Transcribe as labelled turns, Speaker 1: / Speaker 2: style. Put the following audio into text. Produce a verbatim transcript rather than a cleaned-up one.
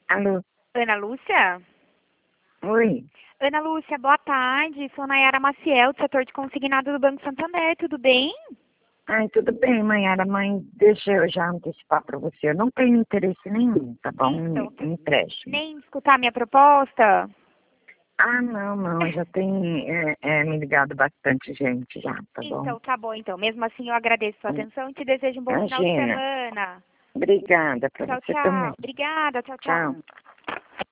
Speaker 1: Alô?
Speaker 2: Ana Lúcia?
Speaker 1: Oi.
Speaker 2: Ana Lúcia, boa tarde. Sou Nayara Maciel, do setor de consignado do Banco Santander. Tudo bem?
Speaker 1: Ai, tudo bem, Mayara, mãe. Deixa eu já antecipar para você. Eu não tenho interesse nenhum, tá bom? Em
Speaker 2: Então,
Speaker 1: em empréstimo.
Speaker 2: nem escutar minha proposta?
Speaker 1: Ah, não, não. Já tem é, é, me ligado bastante gente já, tá bom?
Speaker 2: Então, tá bom, então. Mesmo assim, eu agradeço sua atenção e te desejo um bom final de
Speaker 1: Imagina.
Speaker 2: semana.
Speaker 1: Obrigada para
Speaker 2: Tchau,
Speaker 1: você também.
Speaker 2: tchau. Obrigada, tchau, tchau.
Speaker 1: Tchau.